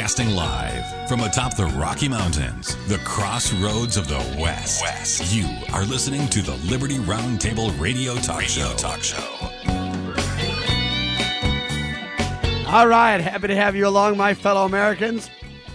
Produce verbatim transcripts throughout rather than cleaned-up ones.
Broadcasting live from atop the Rocky Mountains, the crossroads of the West. West. You are listening to the Liberty Roundtable Radio Talk Radio Show. Talk Show. All right, happy to have you along, my fellow Americans.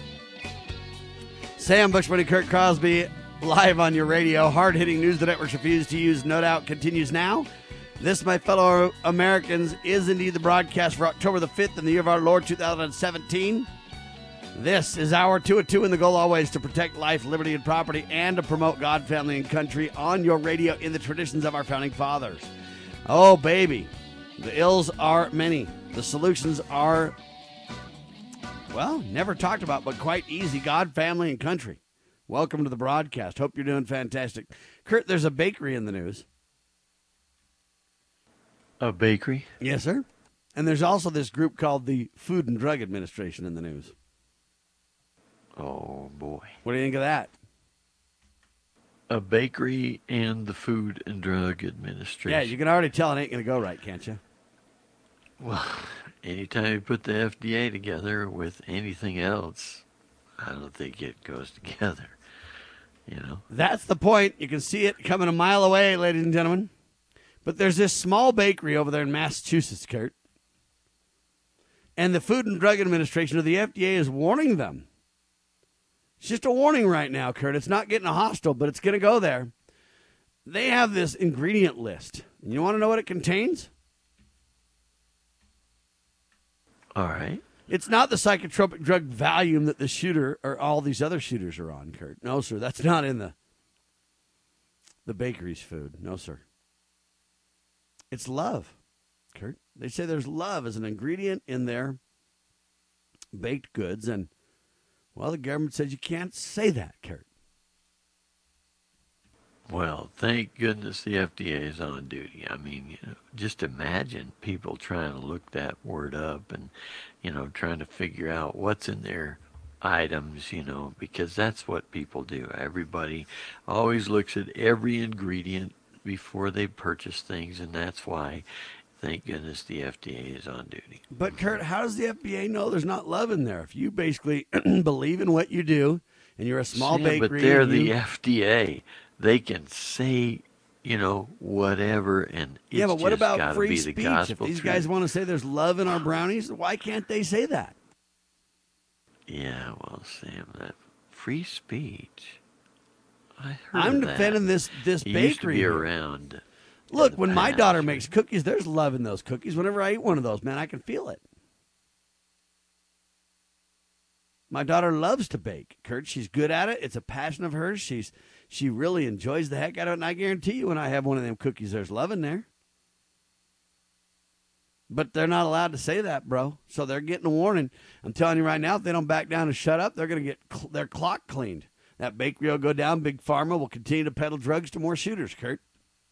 Sam Bushman and Kurt Crosby live on your radio. Hard-hitting news the networks refuse to use, no doubt, continues now. This, my fellow Americans, is indeed the broadcast for October the fifth in the year of our Lord two thousand seventeen. This is hour two at two, and the goal always to protect life, liberty, and property, and to promote God, family, and country on your radio in the traditions of our founding fathers. Oh, baby, the ills are many. The solutions are, well, never talked about, but quite easy. God, family, and country. Welcome to the broadcast. Hope you're doing fantastic. Kurt, there's a bakery in the news. A bakery? Yes, sir. And there's also this group called the Food and Drug Administration in the news. Oh, boy. What do you think of that? A bakery and the Food and Drug Administration. Yeah, you can already tell it ain't going to go right, can't you? Well, anytime you put the F D A together with anything else, I don't think it goes together, you know? That's the point. You can see it coming a mile away, ladies and gentlemen. But there's this small bakery over there in Massachusetts, Kurt. And the Food and Drug Administration, or the F D A, is warning them. It's just a warning right now, Kurt. It's not getting hostile, but it's going to go there. They have this ingredient list. And you want to know what it contains? All right. It's not the psychotropic drug Valium that the shooter or all these other shooters are on, Kurt. No, sir. That's not in the, the bakery's food. No, sir. It's love, Kurt. They say there's love as an ingredient in their baked goods. And, well, the government says you can't say that, Kurt. Well, thank goodness the F D A is on duty. I mean, you know, just imagine people trying to look that word up and, you know, trying to figure out what's in their items, you know, because that's what people do. Everybody always looks at every ingredient before they purchase things, and that's why, thank goodness, the F D A is on duty. But, Kurt, how does the F D A know there's not love in there? If you basically believe in what you do, and you're a small yeah, bakery... but they're you... the F D A. They can say, you know, whatever, and it's yeah, but what just about free be speech? the gospel If these truth. guys want to say there's love in our brownies, why can't they say that? Yeah, well, Sam, that free speech... I heard I'm of defending that. this this He bakery. used to be here. around. Look, when my past, daughter right? makes cookies, there's love in those cookies. Whenever I eat one of those, man, I can feel it. My daughter loves to bake, Kurt. She's good at it. It's a passion of hers. She's she really enjoys the heck out of it. And I guarantee you, when I have one of them cookies, there's love in there. But they're not allowed to say that, bro. So they're getting a warning. I'm telling you right now, if they don't back down and shut up, they're going to get cl- their clock cleaned. That bakery will go down. Big Pharma will continue to peddle drugs to more shooters, Kurt.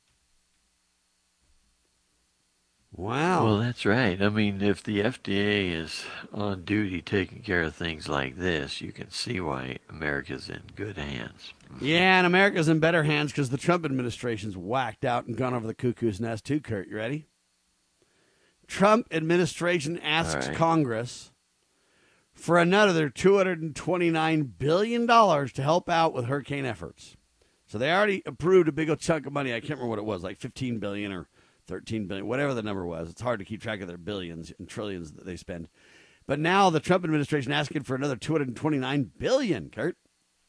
Wow. Well, that's right. I mean, if the F D A is on duty taking care of things like this, you can see why America's in good hands. Yeah, and America's in better hands because the Trump administration's whacked out and gone over the cuckoo's nest too, Kurt. You ready? Trump administration asks right. Congress for another two hundred twenty-nine billion dollars to help out with hurricane efforts. So they already approved a big old chunk of money. I can't remember what it was, like fifteen billion dollars or thirteen billion dollars, whatever the number was. It's hard to keep track of their billions and trillions that they spend. But now the Trump administration asking for another two hundred twenty-nine billion dollars, Kurt.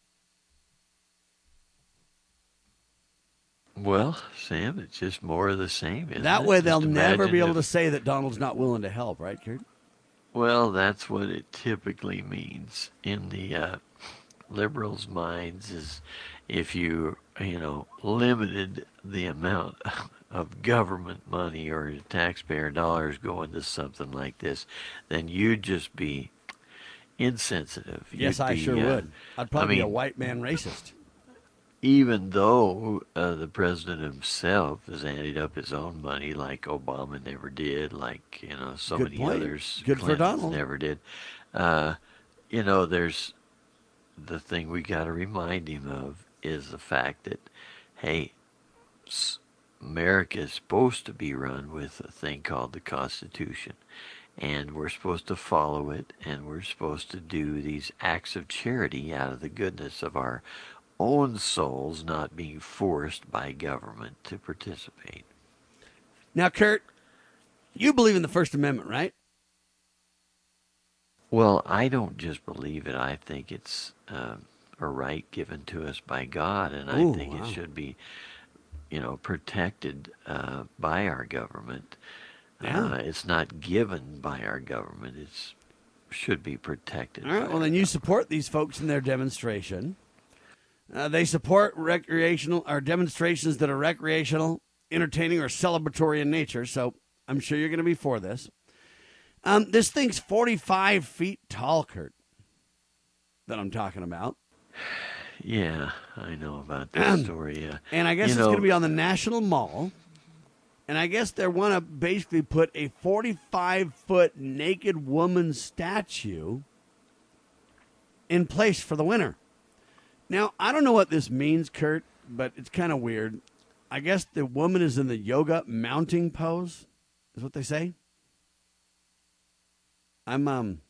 Well, Sam, it's just more of the same, isn't That it? way they'll Just never be able imagine to if- say that Donald's not willing to help, right, Kurt? Well, that's what it typically means in the uh, liberals' minds is if you, you know, limited the amount of government money or taxpayer dollars going to something like this, then you'd just be insensitive. Yes, You'd I be, sure uh, would. I'd probably I be a mean, white man racist. Even though uh, the president himself has added up his own money like Obama never did, like, you know, so Good many point. others Good for Clintons Donald. never did. Uh, you know, there's the thing we got to remind him of is the fact that, hey, s- America is supposed to be run with a thing called the Constitution. and we're supposed to follow it, and we're supposed to do these acts of charity out of the goodness of our own souls, not being forced by government to participate. Now, Kurt, you believe in the First Amendment, right? Well, I don't just believe it. I think it's uh, a right given to us by God, and I Ooh, think wow. it should be, you know, protected uh, by our government. Yeah. Uh, it's not given by our government. It's should be protected. All right, by well, our then you government. support these folks in their demonstration. Uh, they support recreational or demonstrations that are recreational, entertaining, or celebratory in nature, so I'm sure you're going to be for this. Um, this thing's forty-five feet tall, Kurt, that I'm talking about. Yeah, I know about this story. Uh, And I guess you it's know, going to be on the National Mall. And I guess they want to basically put a forty-five foot naked woman statue in place for the winter. Now, I don't know what this means, Kurt, but it's kind of weird. I guess the woman is in the yoga mounting pose, is what they say. I'm, um,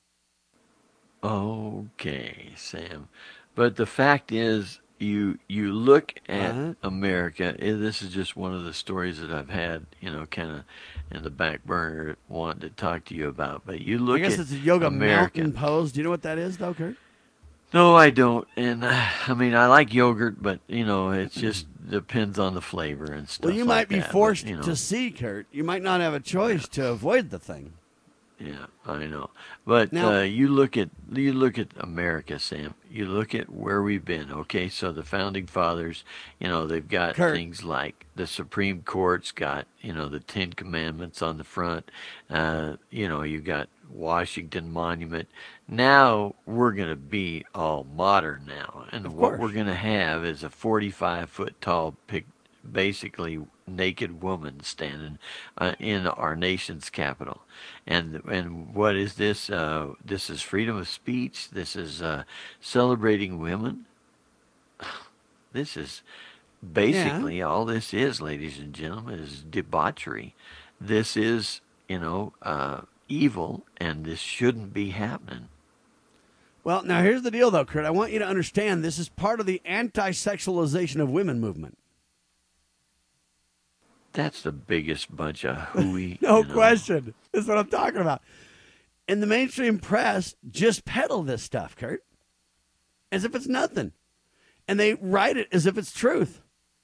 Okay, Sam. But the fact is, you you look at Uh-huh. America. eh, This is just one of the stories that I've had, you know, kind of in the back burner, wanting to talk to you about. But you look I guess at it's a yoga America. mountain pose. Do you know what that is, though, Kurt? No, I don't. And uh, I mean, I like yogurt, but you know, it just depends on the flavor and stuff. Well, you like might be that. But, forced you know, to see, Kurt. You might not have a choice to avoid the thing. Yeah, I know. But Now- uh, you look at you look at America, Sam. You look at where we've been. Okay, so the founding fathers, you know, they've got Kurt. things like the Supreme Court's got, you know, the Ten Commandments on the front. Uh, you know, you got Washington Monument. Now we're going to be all modern now, and Of what course. we're going to have is a forty-five foot tall pic, basically naked woman standing uh, in our nation's capital. And and what is this? Uh, this is freedom of speech. This is uh, celebrating women. This is basically all this is, ladies and gentlemen, is debauchery. This is, you know, uh, evil, and this shouldn't be happening. Well, now here's the deal, though, Kurt. I want you to understand this is part of the anti-sexualization of women movement. That's the biggest bunch of hooey. No you know. question. This is what I'm talking about. And the mainstream press just peddle this stuff, Kurt, as if it's nothing. And they write it as if it's truth.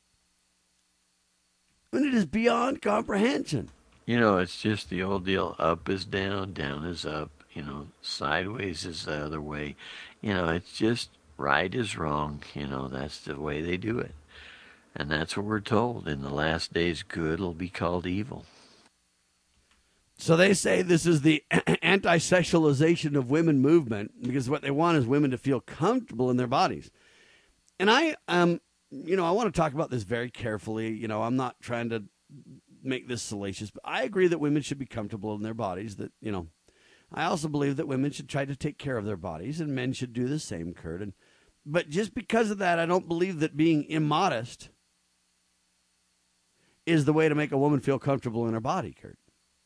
And it is beyond comprehension. You know, it's just the old deal. Up is down, down is up. You know, sideways is the other way. You know, it's just right is wrong. You know, that's the way they do it. And that's what we're told. In the last days, good will be called evil. So they say this is the anti-sexualization of women movement because what they want is women to feel comfortable in their bodies. And I, um, you know, I want to talk about this very carefully. You know, I'm not trying to make this salacious, but I agree that women should be comfortable in their bodies. That, you know, I also believe that women should try to take care of their bodies and men should do the same, Kurt. And, but just because of that, I don't believe that being immodest is the way to make a woman feel comfortable in her body, Kurt.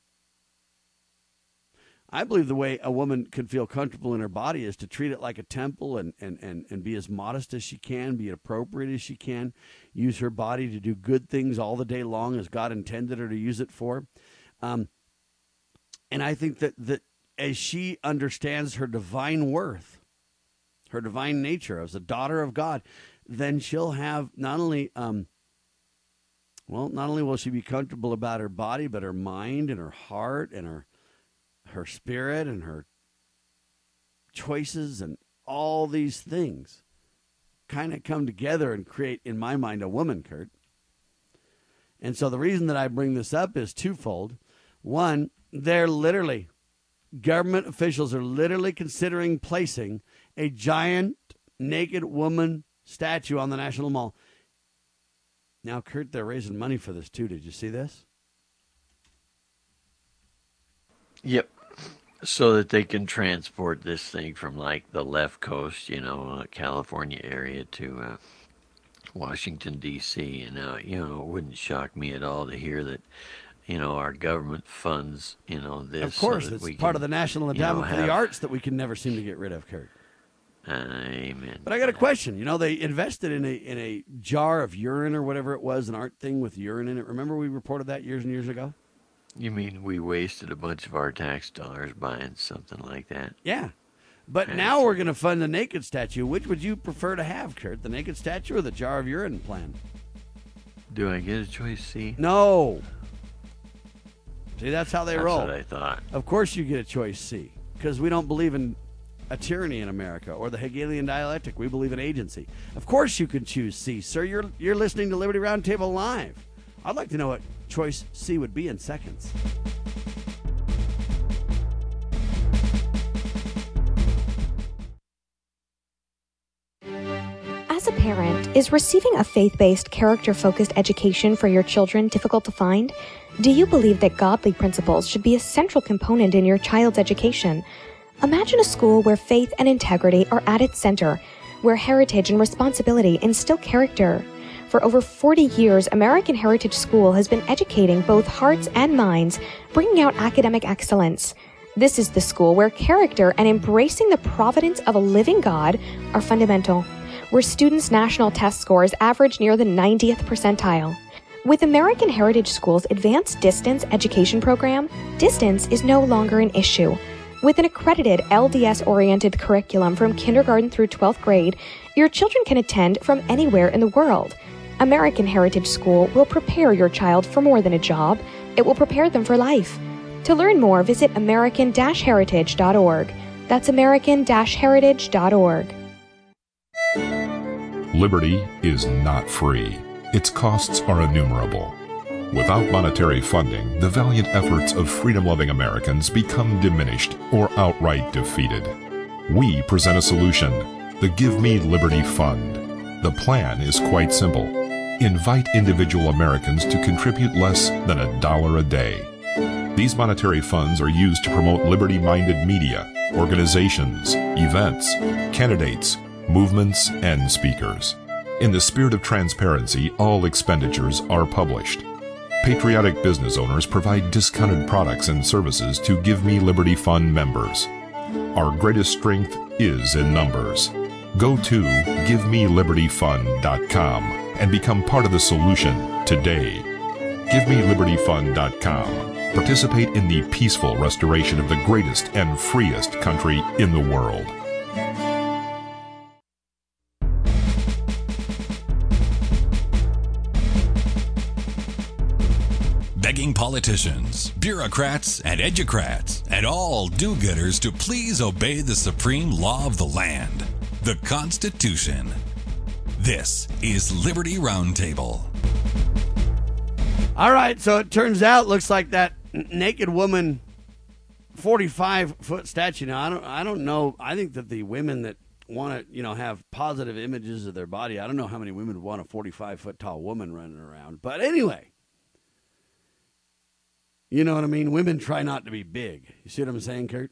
I believe the way a woman can feel comfortable in her body is to treat it like a temple and, and, and, and be as modest as she can, be appropriate as she can, use her body to do good things all the day long as God intended her to use it for. Um, and I think that, that as she understands her divine worth, her divine nature as a daughter of God, then she'll have not only... Um, Well, not only will she be comfortable about her body, but her mind and her heart and her her spirit and her choices and all these things kind of come together and create, in my mind, a woman, Kurt. And so the reason that I bring this up is twofold. One, they're literally, government officials are literally considering placing a giant naked woman statue on the National Mall. Now, Kurt, they're raising money for this, too. Did you see this? Yep. So that they can transport this thing from, like, the left coast, you know, uh, California area to uh, Washington, D C And, uh, you know, it wouldn't shock me at all to hear that, you know, our government funds, you know, this. Of course, so that it's we part can, of the National you know, Endowment for the have- Arts that we can never seem to get rid of, Kurt. Amen. But I got a question. You know, they invested in a in a jar of urine or whatever it was, an art thing with urine in it. Remember we reported that years and years ago? You mean we wasted a bunch of our tax dollars buying something like that? Yeah. But now we're going to fund the naked statue. Which would you prefer to have, Kurt? The naked statue or the jar of urine plan? Do I get a choice C? No. See, that's how they That's roll. what I thought. Of course you get a choice C, because we don't believe in a tyranny in America or the Hegelian dialectic. We believe in agency. Of course you can choose C. Sir, you're, you're listening to Liberty Roundtable Live. I'd like to know what choice C would be in seconds. As a parent, is receiving a faith-based, character-focused education for your children difficult to find? Do you believe that godly principles should be a central component in your child's education? Imagine a school where faith and integrity are at its center, where heritage and responsibility instill character. For over forty years, American Heritage School has been educating both hearts and minds, bringing out academic excellence. This is the school where character and embracing the providence of a living God are fundamental, where students' national test scores average near the ninetieth percentile. With American Heritage School's Advanced Distance Education Program, distance is no longer an issue. With an accredited L D S-oriented curriculum from kindergarten through twelfth grade, your children can attend from anywhere in the world. American Heritage School will prepare your child for more than a job. It will prepare them for life. To learn more, visit american dash heritage dot org. That's american dash heritage dot org. Liberty is not free. Its costs are innumerable. Without monetary funding, the valiant efforts of freedom-loving Americans become diminished or outright defeated. We present a solution, the Give Me Liberty Fund. The plan is quite simple. Invite individual Americans to contribute less than a dollar a day. These monetary funds are used to promote liberty-minded media, organizations, events, candidates, movements, and speakers. In the spirit of transparency, all expenditures are published. Patriotic business owners provide discounted products and services to Give Me Liberty Fund members. Our greatest strength is in numbers. Go to give me liberty fund dot com and become part of the solution today. give me liberty fund dot com. Participate in the peaceful restoration of the greatest and freest country in the world. Begging politicians, bureaucrats, and educrats, and all do-gooders to please obey the supreme law of the land, the Constitution. This is Liberty Roundtable. All right, so it turns out, looks like that n- naked woman, forty-five foot statue. Now, I don't, I don't know. I think that the women that want to, you know, have positive images of their body, I don't know how many women would want a forty-five foot tall woman running around. But anyway, you know what I mean? Women try not to be big. You see what I'm saying, Kurt?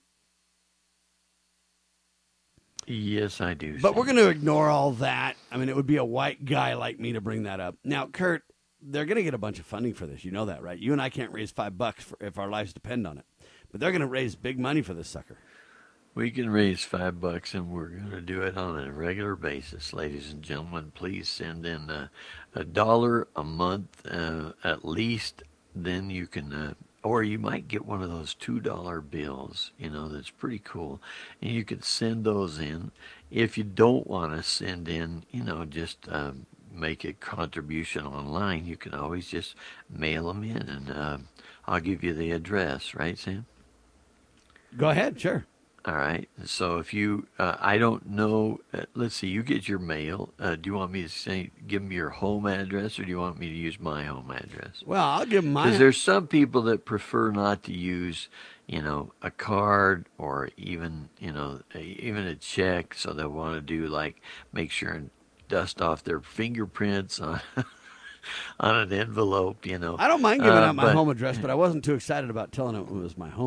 Yes, I do. But Sam. we're going to ignore all that. I mean, it would be a white guy like me to bring that up. Now, Kurt, they're going to get a bunch of funding for this. You know that, right? You and I can't raise five bucks for, if our lives depend on it. But they're going to raise big money for this sucker. We can raise five bucks, and we're going to do it on a regular basis, ladies and gentlemen. Please send in a, a dollar a month uh, at least. Then you can, uh, or you might get one of those two dollar bills. You know, that's pretty cool, and you could send those in. If you don't want to send in, you know, just um, make a contribution online. You can always just mail them in, and uh, I'll give you the address. Right, Sam? Go ahead, sure. All right. So if you, uh, I don't know, uh, let's see, you get your mail. Uh, do you want me to say, give them your home address, or do you want me to use my home address? Well, I'll give them Because mine. there's some people that prefer not to use, you know, a card or even, you know, a, even a check. So they want to do like, make sure and dust off their fingerprints on, on an envelope, you know. I don't mind giving Uh, out my but- home address, but I wasn't too excited about telling them it was my home, really.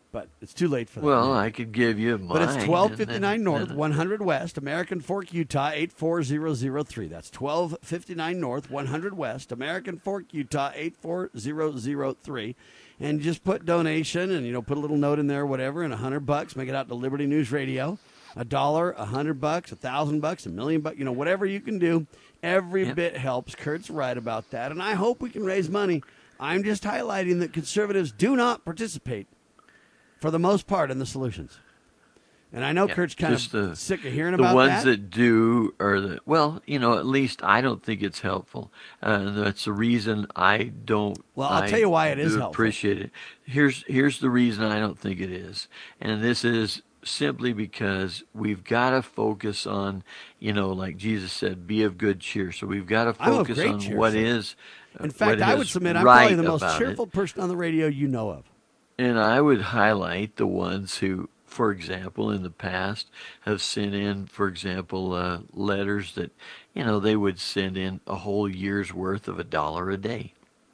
but it's too late for that. Well, now. I could give you mine. But it's twelve fifty-nine then, North, then, one hundred West, American Fork, Utah, eight four zero zero three. That's twelve fifty-nine North, one hundred West, American Fork, Utah, eight four zero zero three. And just put donation and, you know, put a little note in there, whatever, and a hundred bucks, make it out to Liberty News Radio. A dollar, a hundred bucks, a thousand bucks, a million bucks, you know, whatever you can do. Every Yep. bit helps. Kurt's right about that. And I hope we can raise money. I'm just highlighting that conservatives do not participate, for the most part, in the solutions. And I know Yeah, Kurt's kind just of the- sick of hearing the about ones that. that do are the well, you know, at least I don't think it's helpful. Uh, that's the reason I don't. Well, I'll I tell you why it is do helpful. Appreciate it. Here's here's the reason I don't think it is, and this is simply because we've got to focus on, you know, like Jesus said, be of good cheer. So we've got to I'm of focus great on cheer, what sir. is. In fact, what I would is submit I'm right probably the most about it. cheerful person on the radio you know of. And I would highlight the ones who, for example, in the past have sent in, for example, uh, letters that, you know, they would send in a whole year's worth of a dollar a day.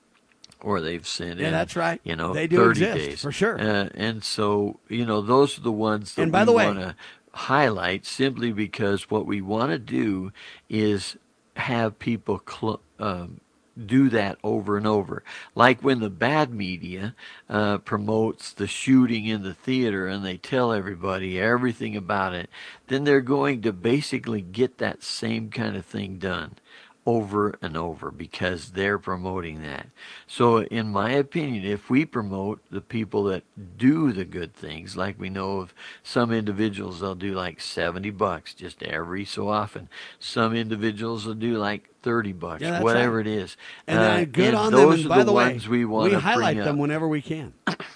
Or they've sent Yeah, in, that's right. you know, They do thirty exist, days. for sure. Uh, and so, you know, those are the ones that And by we the way- want to highlight simply because what we want to do is have people cl- um, do that over and over. Like when the bad media uh, promotes the shooting in the theater and they tell everybody everything about it, then they're going to basically get that same kind of thing done over and over because they're promoting that. So in my opinion, if we promote the people that do the good things, like we know of some individuals, they'll do like seventy bucks just every so often. Some individuals will do like thirty bucks, Yeah, that's whatever right. it is. And Uh, then good and on them. those And are by the, the way, ones we want to highlight bring them up. whenever we can.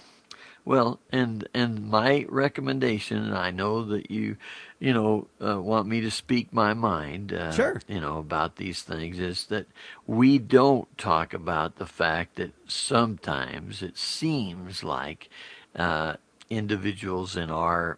Well, and and my recommendation, and I know that you, you know, uh, want me to speak my mind, uh, Sure. you know, about these things, is that we don't talk about the fact that sometimes it seems like uh, individuals in our,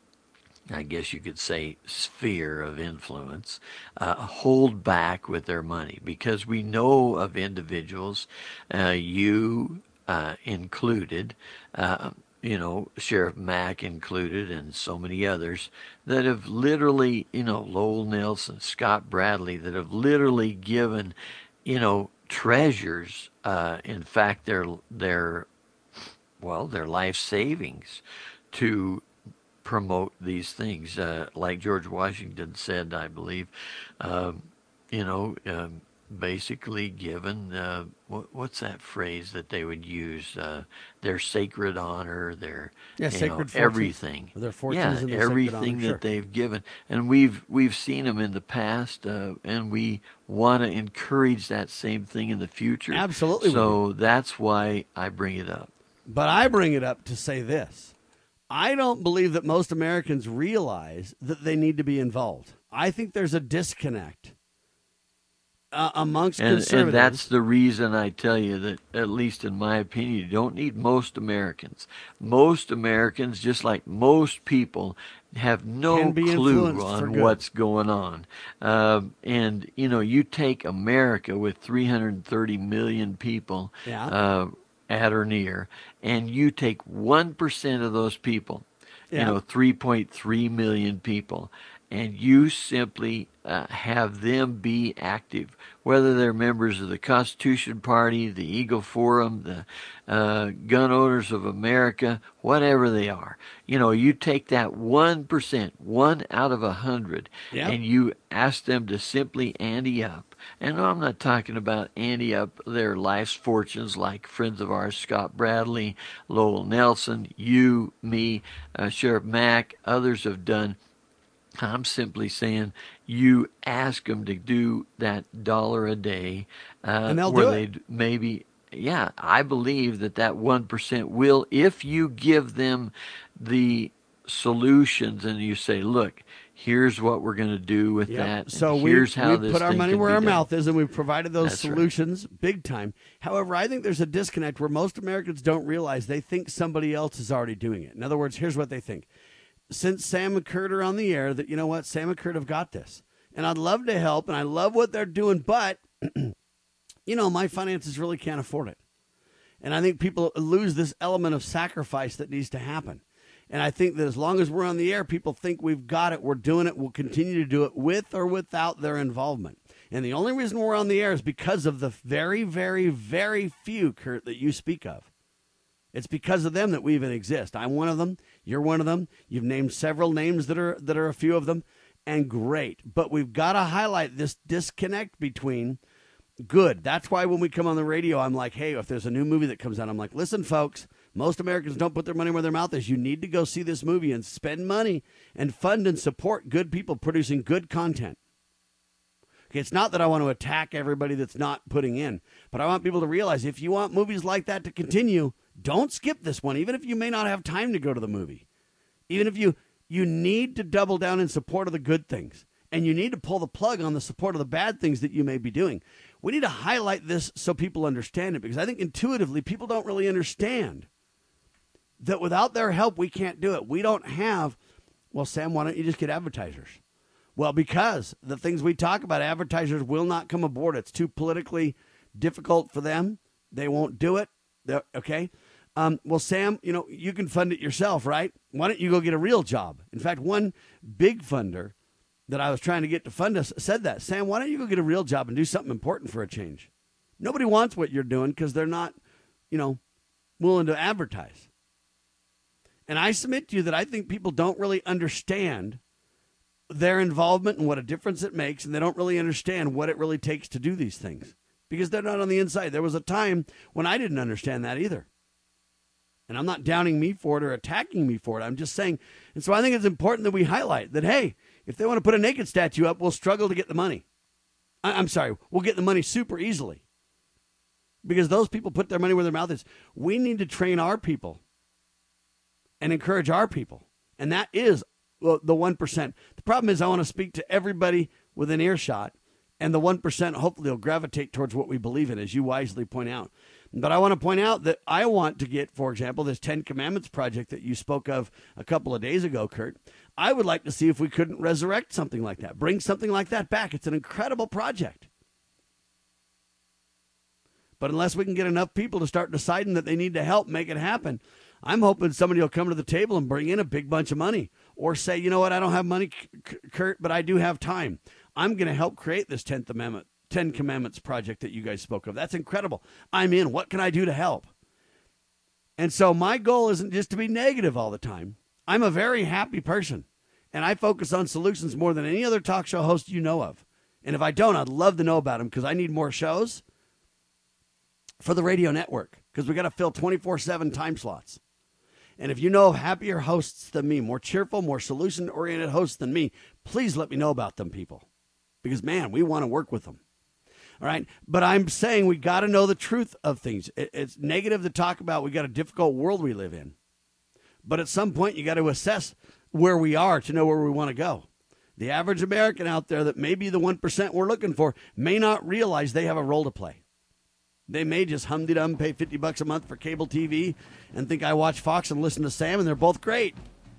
I guess you could say, sphere of influence, uh, hold back with their money because we know of individuals, uh, you uh, included, uh, you know, Sheriff Mack included, and so many others that have literally, you know, Lowell Nelson, Scott Bradley, that have literally given, you know, treasures. Uh, in fact, their their well, their life savings to promote these things. Uh, like George Washington said, I believe, um, you know, um, basically given, uh, what, what's that phrase that they would use? Uh, their sacred honor, their Yeah, you sacred know, fortunes. everything. Their fortunes yeah, and their sacred everything honor, that sure. they've given. And we've we've seen them in the past, uh, and we want to encourage that same thing in the future. Absolutely we So that's why I bring it up. But I bring it up to say this. I don't believe that most Americans realize that they need to be involved. I think there's a disconnect uh, amongst And, conservatives. and that's the reason I tell you that, at least in my opinion, you don't need most Americans. Most Americans, just like most people, have no Can be clue influenced for on good. what's going on. Um, and, you know, you take America with three hundred thirty million people Yeah. uh, at or near, and you take one percent of those people, Yeah. you know, three point three million people, and you simply uh, have them be active, whether they're members of the Constitution Party, the Eagle Forum, the uh, Gun Owners of America, whatever they are. You know, you take that one percent, one out of a hundred, Yep. and you ask them to simply ante up. And I'm not talking about ante up their life's fortunes like friends of ours, Scott Bradley, Lowell Nelson, you, me, uh, Sheriff Mack, others have done. I'm simply saying you ask them to do that dollar a day, uh, And they'll where do it. they'd maybe, yeah, I believe that that one percent will, if you give them the solutions and you say, look, here's what we're going to do with Yep. that. and So we, here's how we this put our thing money can where be our done. mouth is, and we've provided those That's right. solutions big time. However, I think there's a disconnect where most Americans don't realize they think somebody else is already doing it. In other words, here's what they think. Since Sam and Kurt are on the air, that, you know what, Sam and Kurt have got this. And I'd love to help, and I love what they're doing, but, you know, my finances really can't afford it. And I think people lose this element of sacrifice that needs to happen. And I think that as long as we're on the air, people think we've got it, we're doing it, we'll continue to do it with or without their involvement. And the only reason we're on the air is because of the very, very, very few, Kurt, that you speak of. It's because of them that we even exist. I'm one of them. You're one of them. You've named several names that are that are a few of them, and great. But we've got to highlight this disconnect between good. That's why when we come on the radio, I'm like, hey, if there's a new movie that comes out, I'm like, listen, folks, most Americans don't put their money where their mouth is. You need to go see this movie and spend money and fund and support good people producing good content. Okay, it's not that I want to attack everybody that's not putting in, but I want people to realize if you want movies like that to continue, don't skip this one, even if you may not have time to go to the movie. Even if you, you need to double down in support of the good things, and you need to pull the plug on the support of the bad things that you may be doing. We need to highlight this so people understand it, because I think intuitively people don't really understand that without their help, we can't do it. We don't have, well, Sam, why don't you just get advertisers? Well, because the things we talk about, advertisers will not come aboard. It's too politically difficult for them. They won't do it. They're, okay. Um, well, Sam, you know, you can fund it yourself, right? Why don't you go get a real job? In fact, one big funder that I was trying to get to fund us said that, Sam, why don't you go get a real job and do something important for a change? Nobody wants what you're doing because they're not, you know, willing to advertise. And I submit to you that I think people don't really understand their involvement and what a difference it makes, and they don't really understand what it really takes to do these things because they're not on the inside. There was a time when I didn't understand that either. And I'm not downing me for it or attacking me for it. I'm just saying, and so I think it's important that we highlight that, hey, if they want to put a naked statue up, we'll struggle to get the money. I- I'm sorry, we'll get the money super easily because those people put their money where their mouth is. We need to train our people and encourage our people. And that is the one percent. The problem is I want to speak to everybody within earshot, and the one percent hopefully will gravitate towards what we believe in, as you wisely point out. But I want to point out that I want to get, for example, this Ten Commandments project that you spoke of a couple of days ago, Kurt. I would like to see if we couldn't resurrect something like that, bring something like that back. It's an incredible project. But unless we can get enough people to start deciding that they need to help make it happen, I'm hoping somebody will come to the table and bring in a big bunch of money or say, you know what, I don't have money, Kurt, but I do have time. I'm going to help create this tenth Amendment, Ten Commandments project that you guys spoke of. That's incredible. I'm in. What can I do to help? And so my goal isn't just to be negative all the time. I'm a very happy person, and I focus on solutions more than any other talk show host you know of. And if I don't, I'd love to know about them because I need more shows for the radio network because we got to fill twenty-four seven time slots. And if you know of happier hosts than me, more cheerful, more solution-oriented hosts than me, please let me know about them, people. Because, man, we want to work with them. All right? But I'm saying we got to know the truth of things. It, it's negative to talk about we got a difficult world we live in. But at some point, you got to assess where we are to know where we want to go. The average American out there that may be the one percent we're looking for may not realize they have a role to play. They may just hum-de-dum, pay fifty bucks a month for cable T V and think I watch Fox and listen to Sam, and they're both great.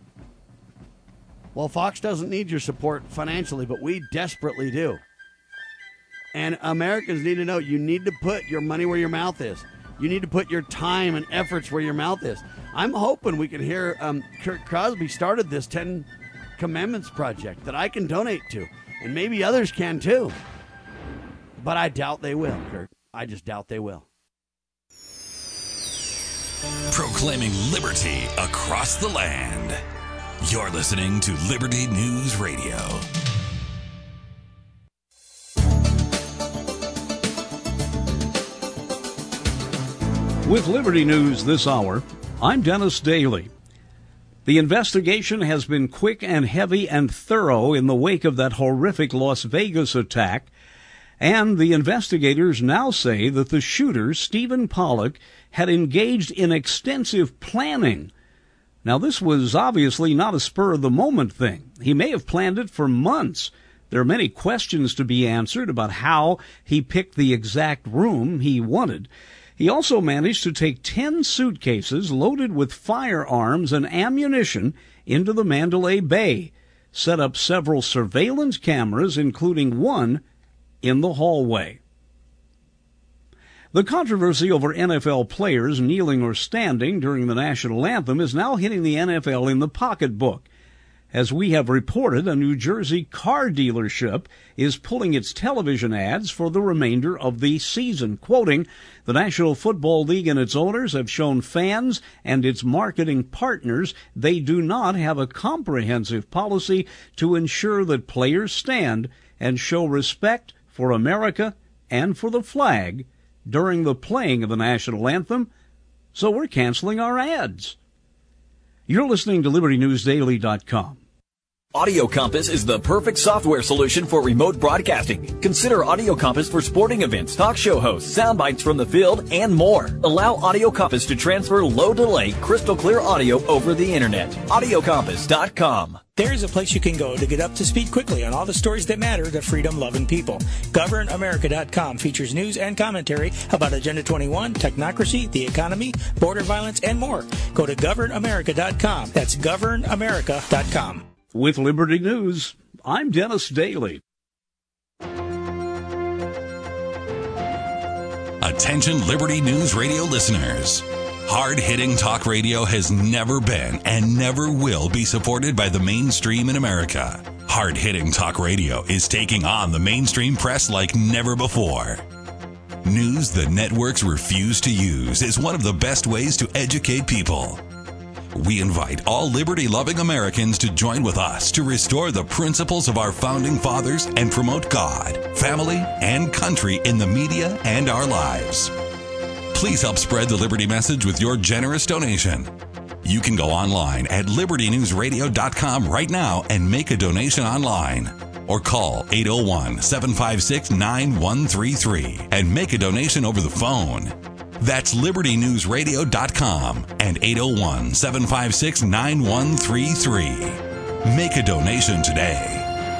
Well, Fox doesn't need your support financially, but we desperately do. And Americans need to know you need to put your money where your mouth is. You need to put your time and efforts where your mouth is. I'm hoping we can hear um, Kurt Crosby started this Ten Commandments project that I can donate to, and maybe others can too. But I doubt they will, Kurt. I just doubt they will. Proclaiming liberty across the land. You're listening to Liberty News Radio. With Liberty News this hour, I'm Dennis Daly. The investigation has been quick and heavy and thorough in the wake of that horrific Las Vegas attack. And the investigators now say that the shooter, Stephen Pollock, had engaged in extensive planning. Now, this was obviously not a spur-of-the-moment thing. He may have planned it for months. There are many questions to be answered about how he picked the exact room he wanted. He also managed to take ten suitcases loaded with firearms and ammunition into the Mandalay Bay, set up several surveillance cameras, including one in the hallway. The controversy over N F L players kneeling or standing during the national anthem is now hitting the N F L in the pocketbook. As we have reported, a New Jersey car dealership is pulling its television ads for the remainder of the season. Quoting, "The National Football League and its owners have shown fans and its marketing partners they do not have a comprehensive policy to ensure that players stand and show respect for America and for the flag during the playing of the national anthem, so we're canceling our ads." You're listening to Liberty News Daily dot com. Audio Compass is the perfect software solution for remote broadcasting. Consider Audio Compass for sporting events, talk show hosts, sound bites from the field, and more. Allow Audio Compass to transfer low-delay, crystal-clear audio over the Internet. audio compass dot com. There's a place you can go to get up to speed quickly on all the stories that matter to freedom-loving people. govern america dot com features news and commentary about Agenda twenty-one, technocracy, the economy, border violence, and more. Go to govern america dot com. That's govern america dot com. With Liberty News, I'm Dennis Daly. Attention Liberty News Radio listeners. Hard-hitting talk radio has never been and never will be supported by the mainstream in America. Hard-hitting talk radio is taking on the mainstream press like never before. News the networks refuse to use is one of the best ways to educate people. We invite all liberty-loving Americans to join with us to restore the principles of our founding fathers and promote God, family, and country in the media and our lives. Please help spread the Liberty message with your generous donation. You can go online at liberty news radio dot com right now and make a donation online. Or call eight oh one, seven five six, nine one three three and make a donation over the phone. That's liberty news radio dot com and eight oh one, seven five six, nine one three three. Make a donation today.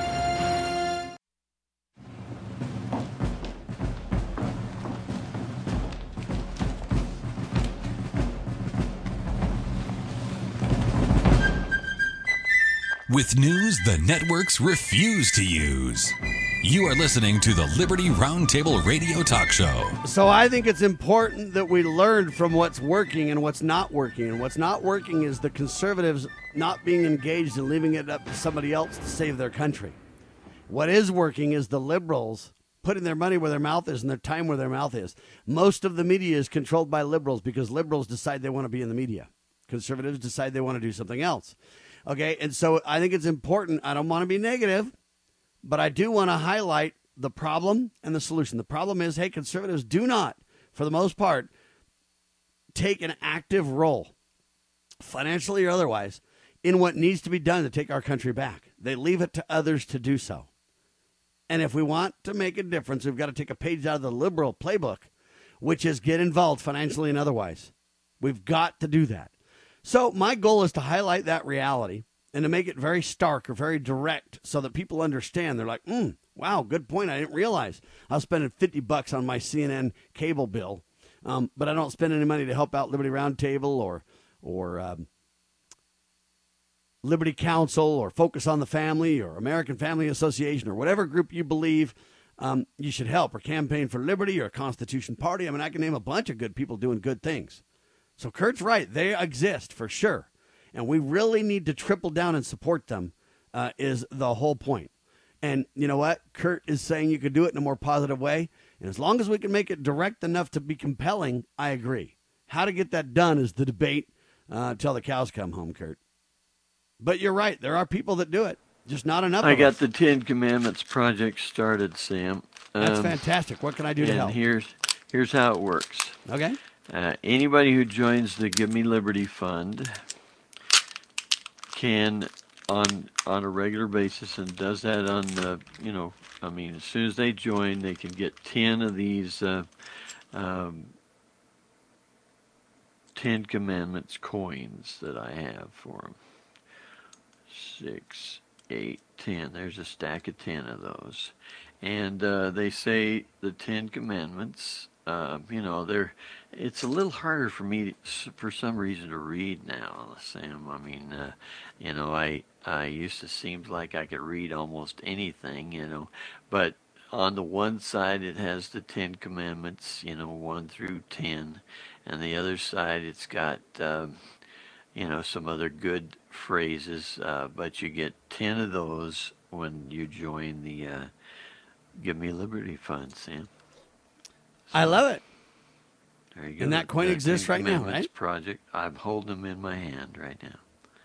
With news the networks refuse to use. You are listening to the Liberty Roundtable Radio Talk Show. So I think it's important that we learn from what's working and what's not working. And what's not working is the conservatives not being engaged and leaving it up to somebody else to save their country. What is working is the liberals putting their money where their mouth is and their time where their mouth is. Most of the media is controlled by liberals because liberals decide they want to be in the media. Conservatives decide they want to do something else. Okay, and so I think it's important. I don't want to be negative, but I do want to highlight the problem and the solution. The problem is, hey, conservatives do not, for the most part, take an active role, financially or otherwise, in what needs to be done to take our country back. They leave it to others to do so. And if we want to make a difference, we've got to take a page out of the liberal playbook, which is get involved financially and otherwise. We've got to do that. So my goal is to highlight that reality and to make it very stark or very direct so that people understand. They're like, mm, wow, good point. I didn't realize I was spending fifty bucks on my C N N cable bill, um, but I don't spend any money to help out Liberty Roundtable or or um, Liberty Council or Focus on the Family or American Family Association or whatever group you believe um, you should help, or Campaign for Liberty or Constitution Party. I mean, I can name a bunch of good people doing good things. So Kurt's right. They exist for sure. And we really need to triple down and support them uh, is the whole point. And you know what? Kurt is saying you could do it in a more positive way. And as long as we can make it direct enough to be compelling, I agree. How to get that done is the debate uh, till the cows come home, Kurt. But you're right. There are people that do it. Just not enough I of got us. the Ten Commandments project started, Sam. That's Um, fantastic. What can I do to and help? here's here's how it works. Okay. Uh, anybody who joins the Give Me Liberty Fund can, on on a regular basis, and does that on the, you know, I mean, as soon as they join, they can get ten of these uh, um, Ten Commandments coins that I have for them. Six, eight, ten. There's a stack of ten of those. And uh, they say the Ten Commandments, uh, you know, they're, it's a little harder for me, to, for some reason, to read now, Sam. I mean, uh, you know, I, I used to seem like I could read almost anything, you know, but on the one side it has the Ten Commandments, you know, one through ten, and the other side it's got, um, you know, some other good phrases, uh, but you get ten of those when you join the uh, Give Me Liberty Fund, Sam. So, I love it. There you go. And that coin The exists Ten right now, Commandments right? Project. I'm holding them in my hand right now.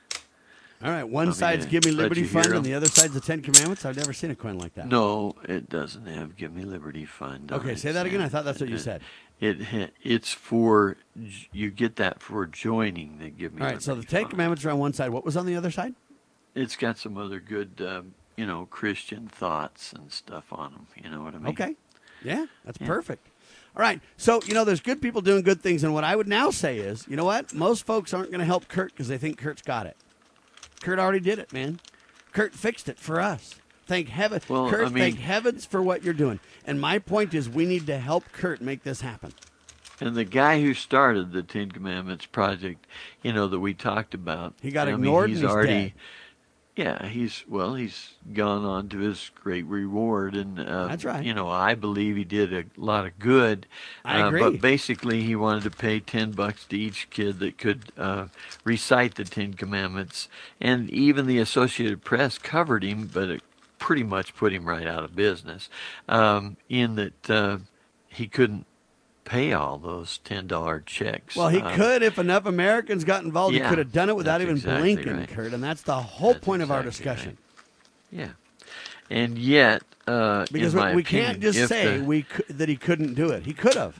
All right, one I'm side's gonna Give Me let Liberty you hear Fund, and 'em. the other side's the Ten Commandments. I've never seen a coin like that. No, it doesn't have Give Me Liberty Fund. on Okay, it, say that again. Sam. I thought that's what you It- said. It ha- it's for you get that for joining the Give Me All right, Liberty so the Ten Fund. Commandments are on one side. What was on the other side? It's got some other good, um, you know, Christian thoughts and stuff on them. You know what I mean? Okay. Yeah, that's Yeah. perfect. All right. So, you know, there's good people doing good things. And what I would now say is, you know what? Most folks aren't going to help Kurt because they think Kurt's got it. Kurt already did it, man. Kurt fixed it for us. Thank heaven. Well, Kurt, I mean- thank heavens for what you're doing. And my point is we need to help Kurt make this happen. And the guy who started the Ten Commandments Project, you know, that we talked about, He got I mean, ignored he's and he's already, dead. yeah, he's well, he's gone on to his great reward, and uh, That's right. You know, I believe he did a lot of good. I uh, agree. But basically, he wanted to pay ten bucks to each kid that could uh, recite the Ten Commandments, and even the Associated Press covered him, but it pretty much put him right out of business, um, in that uh, he couldn't pay all those ten dollar checks. Well, he Um, could if enough Americans got involved. He yeah, could have done it without that's even exactly blinking, right. Kurt. And that's the whole That's point of our exactly discussion. right. Yeah, and yet, uh, Because in we, my we opinion, can't just if say the, we cou- that he couldn't do it. He could have.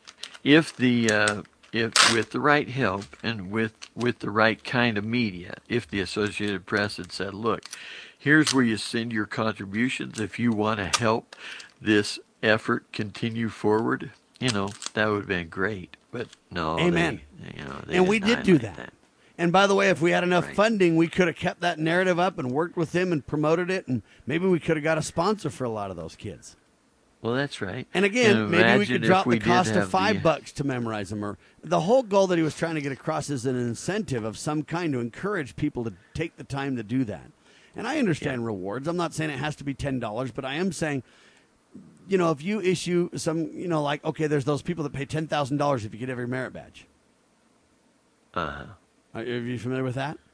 if the uh, if with the right help and with with the right kind of media, if the Associated Press had said, "Look, here's where you send your contributions if you want to help this effort continue forward," you know, that would have been great. But no, Amen. They, you know, they And we not did do like that. And by the way, if we had enough Right. funding, we could have kept that narrative up and worked with them and promoted it, and maybe we could have got a sponsor for a lot of those kids. Well, that's right. And again, And maybe we imagine could if drop we the did cost of have five the- bucks to memorize them. Or the whole goal that he was trying to get across is an incentive of some kind to encourage people to take the time to do that. And I understand Yeah. rewards. I'm not saying it has to be ten dollars, but I am saying, you know, if you issue some, you know, like, okay, there's those people that pay ten thousand dollars if you get every merit badge. Uh-huh. Are are you familiar with that?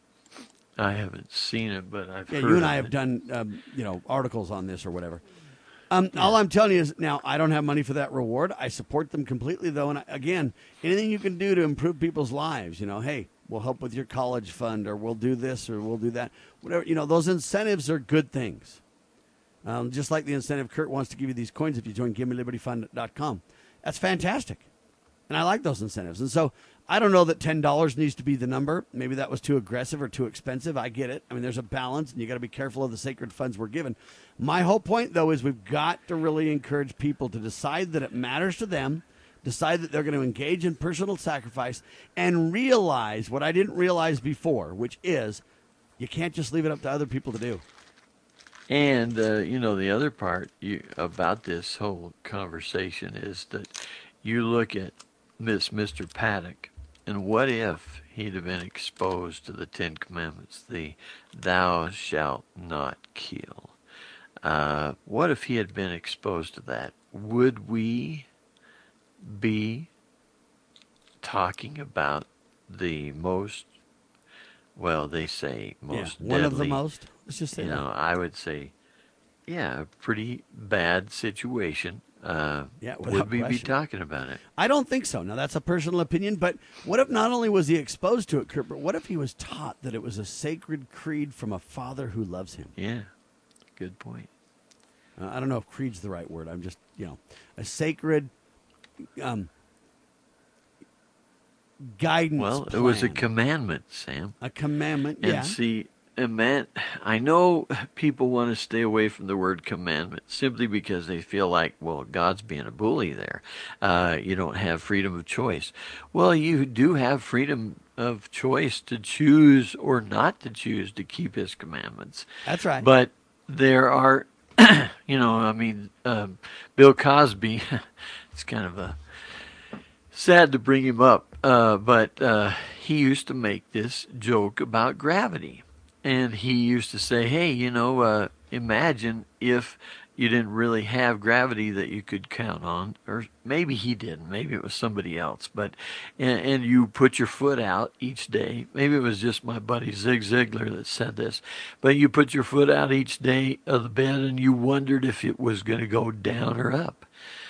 I haven't seen it, but I've Yeah, heard you and I of have it. done, um, you know, articles on this or whatever. Um, All I'm telling you is now I don't have money for that reward. I support them completely, though. And I, again, anything you can do to improve people's lives, you know, hey, we'll help with your college fund, or we'll do this, or we'll do that, whatever. You know, those incentives are good things. Um, just like the incentive Kurt wants to give you these coins if you join give me liberty fund dot com. That's fantastic. And I like those incentives. And so I don't know that ten dollars needs to be the number. Maybe that was too aggressive or too expensive. I get it. I mean, there's a balance, and you got to be careful of the sacred funds we're given. My whole point, though, is we've got to really encourage people to decide that it matters to them, decide that they're going to engage in personal sacrifice, and realize what I didn't realize before, which is you can't just leave it up to other people to do. And, uh, you know, the other part you, about this whole conversation is that you look at this Mister Paddock, and what if he'd have been exposed to the Ten Commandments, the thou shalt not kill? Uh, what if he had been exposed to that? Would we be talking about the most, well, they say most yeah, one of the deadly, most. Let's just say you that. know, I would say, yeah, a pretty bad situation. Uh, Yeah, without would we be question. talking about it? I don't think so. Now, that's a personal opinion, but what if not only was he exposed to it, Kurt, but what if he was taught that it was a sacred creed from a father who loves him? Yeah, good point. Uh, I don't know if creed's the right word. I'm just, you know, a sacred um, guidance Well, it was a plan. commandment, Sam. A commandment, And yeah. see, a man, I know people want to stay away from the word commandment simply because they feel like, well, God's being a bully there. Uh, you don't have freedom of choice. Well, you do have freedom of choice to choose or not to choose to keep his commandments. That's right. But there are, you know, I mean, um, Bill Cosby, it's kind of a sad to bring him up, uh, but uh, he used to make this joke about gravity. And he used to say, hey, you know, uh, imagine if you didn't really have gravity that you could count on, or maybe he didn't, maybe it was somebody else, but, and, and you put your foot out each day. Maybe it was just my buddy Zig Ziglar that said this, but you put your foot out each day of the bed and you wondered if it was going to go down or up.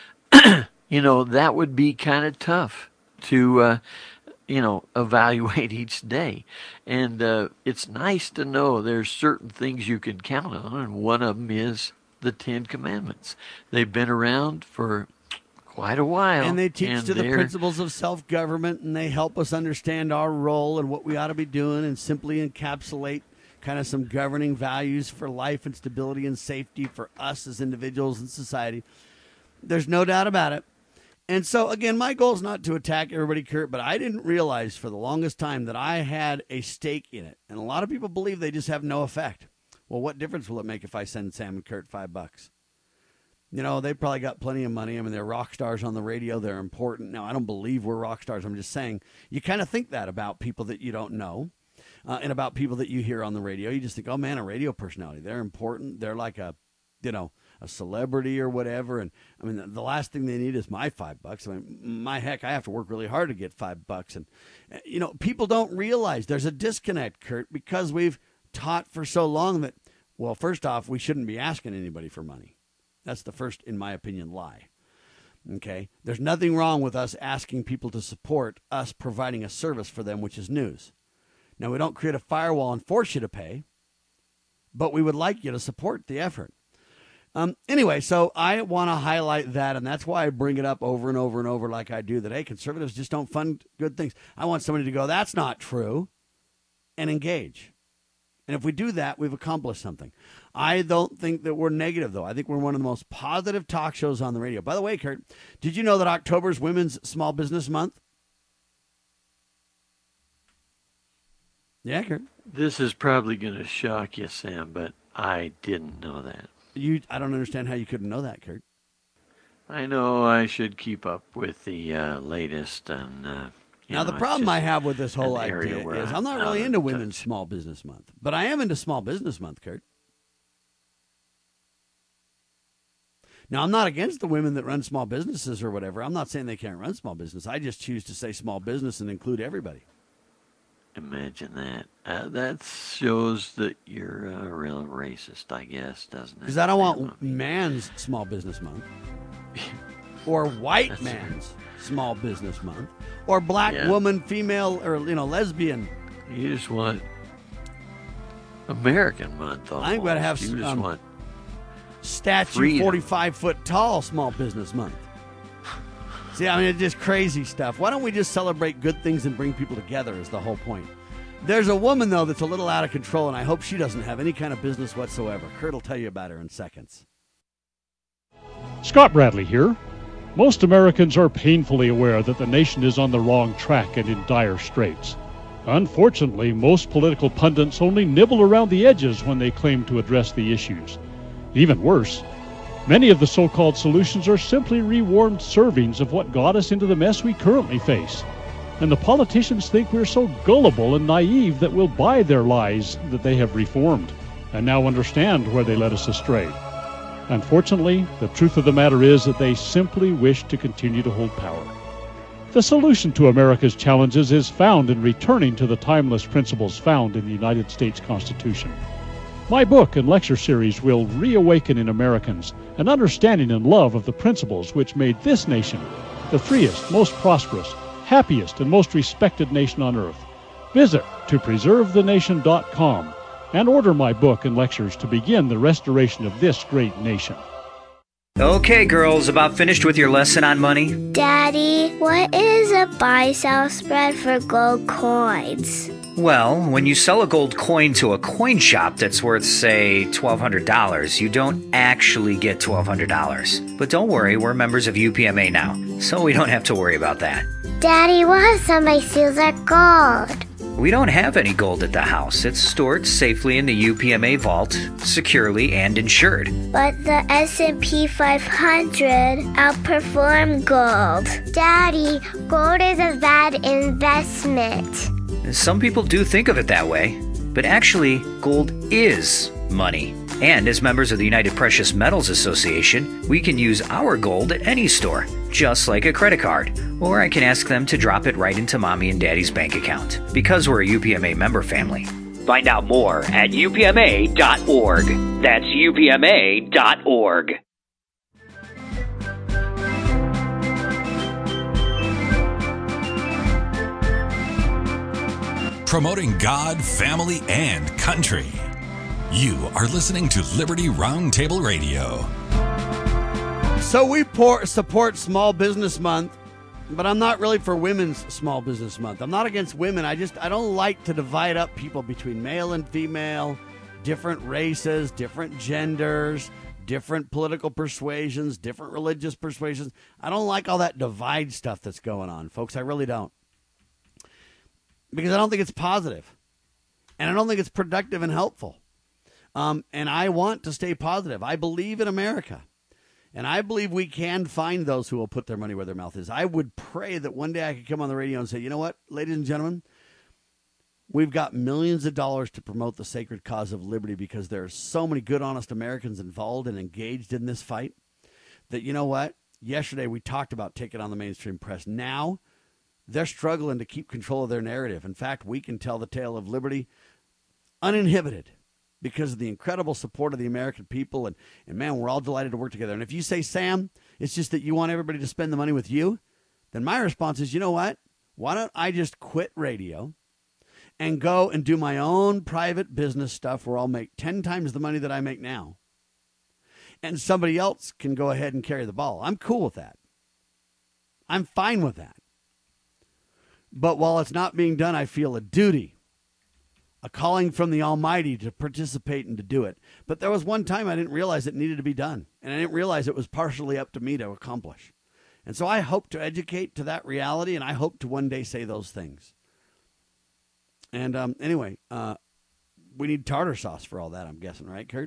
You know, that would be kind of tough to, uh, you know, evaluate each day. And uh, it's nice to know there's certain things you can count on, and one of them is the Ten Commandments. They've been around for quite a while. And they teach and to the principles of self-government, and they help us understand our role and what we ought to be doing, and simply encapsulate kind of some governing values for life and stability and safety for us as individuals and society. There's no doubt about it. And so, again, my goal is not to attack everybody, Kurt, but I didn't realize for the longest time that I had a stake in it. And a lot of people believe they just have no effect. Well, what difference will it make if I send Sam and Kurt five bucks? You know, they probably got plenty of money. I mean, they're rock stars on the radio. They're important. Now, I don't believe we're rock stars. I'm just saying you kind of think that about people that you don't know uh, and about people that you hear on the radio. You just think, oh, man, a radio personality. They're important. They're like a, you know, a celebrity or whatever. And I mean, the, the last thing they need is my five bucks. I mean, my heck, I have to work really hard to get five bucks. And, you know, people don't realize there's a disconnect, Kurt, because we've taught for so long that, well, first off, we shouldn't be asking anybody for money. That's the first, in my opinion, lie. Okay. There's nothing wrong with us asking people to support us providing a service for them, which is news. Now, we don't create a firewall and force you to pay, but we would like you to support the effort. Um, anyway, so I want to highlight that, and that's why I bring it up over and over and over like I do, that, hey, conservatives just don't fund good things. I want somebody to go, that's not true, and engage. And if we do that, we've accomplished something. I don't think that we're negative, though. I think we're one of the most positive talk shows on the radio. By the way, Kurt, did you know that October is Women's Small Business Month? Yeah, Kurt. This is probably going to shock you, Sam, but I didn't know that. You, I don't understand how you couldn't know that, Kurt. I know I should keep up with the uh, latest. And uh, Now, know, the problem I have with this whole an area idea where is I'm I'm not out really of into touch. Women's Small Business Month, but I am into Small Business Month, Kurt. Now, I'm not against the women that run small businesses or whatever. I'm not saying they can't run small business. I just choose to say small business and include everybody. Imagine that. Uh, that shows that you're a real racist, I guess, doesn't it? Because I don't want Sam? man's Small Business Month or white man's Small Business Month or black Yeah. woman, female, or, you know, lesbian. You just want American month. Almost. I think we ought to have You just um, want statue freedom. forty-five foot tall Small Business Month. See, I mean, it's just crazy stuff. Why don't we just celebrate good things and bring people together is the whole point. There's a woman, though, that's a little out of control, and I hope she doesn't have any kind of business whatsoever. Kurt will tell you about her in seconds. Scott Bradley here. Most Americans are painfully aware that the nation is on the wrong track and in dire straits. Unfortunately, most political pundits only nibble around the edges when they claim to address the issues. Even worse, many of the so-called solutions are simply rewarmed servings of what got us into the mess we currently face. And the politicians think we're so gullible and naive that we'll buy their lies that they have reformed, and now understand where they led us astray. Unfortunately, the truth of the matter is that they simply wish to continue to hold power. The solution to America's challenges is found in returning to the timeless principles found in the United States Constitution. My book and lecture series will reawaken in Americans an understanding and love of the principles which made this nation the freest, most prosperous, happiest, and most respected nation on earth. Visit to preserve the nation dot com and order my book and lectures to begin the restoration of this great nation. Okay, girls, about finished with your lesson on money? Daddy, what is a buy-sell spread for gold coins? Well, when you sell a gold coin to a coin shop that's worth, say, twelve hundred dollars, you don't actually get twelve hundred dollars. But don't worry, we're members of U P M A now, so we don't have to worry about that. Daddy, what if somebody steals our gold? We don't have any gold at the house. It's stored safely in the U P M A vault, securely and insured. But the S and P five hundred outperformed gold. Daddy, gold is a bad investment. Some people do think of it that way, but actually, gold is money. And as members of the United Precious Metals Association, we can use our gold at any store, just like a credit card. Or I can ask them to drop it right into Mommy and Daddy's bank account, because we're a U P M A member family. Find out more at U P M A dot org. That's U P M A dot org. Promoting God, family, and country. You are listening to Liberty Roundtable Radio. So we pour, support Small Business Month, but I'm not really for Women's Small Business Month. I'm not against women. I just I don't like to divide up people between male and female, different races, different genders, different political persuasions, different religious persuasions. I don't like all that divide stuff that's going on, folks. I really don't. Because I don't think it's positive. And I don't think it's productive and helpful. Um, and I want to stay positive. I believe in America. And I believe we can find those who will put their money where their mouth is. I would pray that one day I could come on the radio and say, you know what, ladies and gentlemen, we've got millions of dollars to promote the sacred cause of liberty because there are so many good, honest Americans involved and engaged in this fight that, you know what, yesterday we talked about taking on the mainstream press. Now they're struggling to keep control of their narrative. In fact, we can tell the tale of liberty uninhibited, because of the incredible support of the American people. And, and, man, we're all delighted to work together. And if you say, Sam, it's just that you want everybody to spend the money with you, then my response is, you know what? Why don't I just quit radio and go and do my own private business stuff where I'll make ten times the money that I make now, and somebody else can go ahead and carry the ball. I'm cool with that. I'm fine with that. But while it's not being done, I feel a duty, a calling from the Almighty to participate and to do it. But there was one time I didn't realize it needed to be done. And I didn't realize it was partially up to me to accomplish. And so I hope to educate to that reality, and I hope to one day say those things. And um, anyway, uh, we need tartar sauce for all that, I'm guessing, right, Kurt?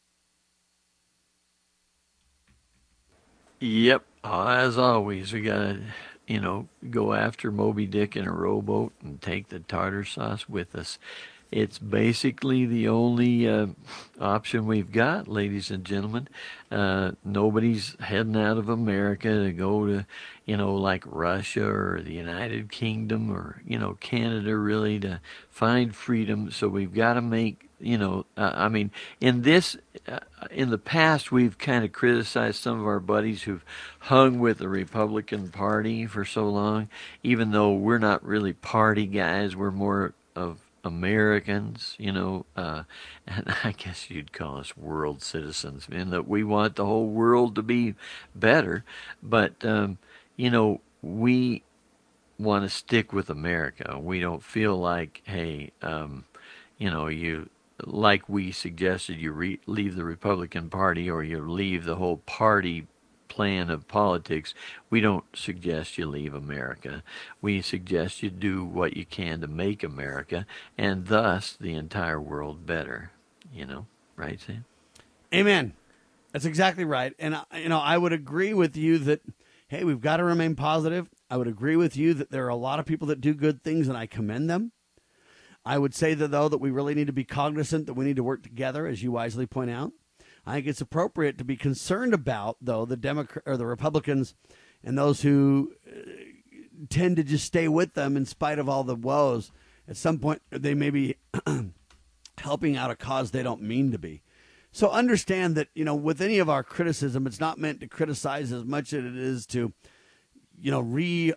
Yep. As always, we got to, you know, go after Moby Dick in a rowboat and take the tartar sauce with us. It's basically the only uh, option we've got, ladies and gentlemen. Uh, nobody's heading out of America to go to, you know, like Russia or the United Kingdom or, you know, Canada really to find freedom. So we've got to make, you know, uh, I mean, in this, uh, in the past, we've kind of criticized some of our buddies who've hung with the Republican Party for so long, even though we're not really party guys. We're more of Americans, you know, uh, and I guess you'd call us world citizens, in that we want the whole world to be better. But, um, you know, we want to stick with America. We don't feel like, hey, um, you know, you, like we suggested, you re- leave the Republican Party or you leave the whole party plan of politics. We don't suggest you leave America. We suggest you do what you can to make America and thus the entire world better. You know, right, Sam? Amen. That's exactly right. And, you know, I would agree with you that, hey, we've got to remain positive. I would agree with you that there are a lot of people that do good things, and I commend them. I would say, that though, that we really need to be cognizant that we need to work together, as you wisely point out. I think it's appropriate to be concerned about, though, the Democrat or the Republicans and those who uh, tend to just stay with them in spite of all the woes. At some point, they may be helping out a cause they don't mean to be. So understand that, you know, with any of our criticism, it's not meant to criticize as much as it is to, you know,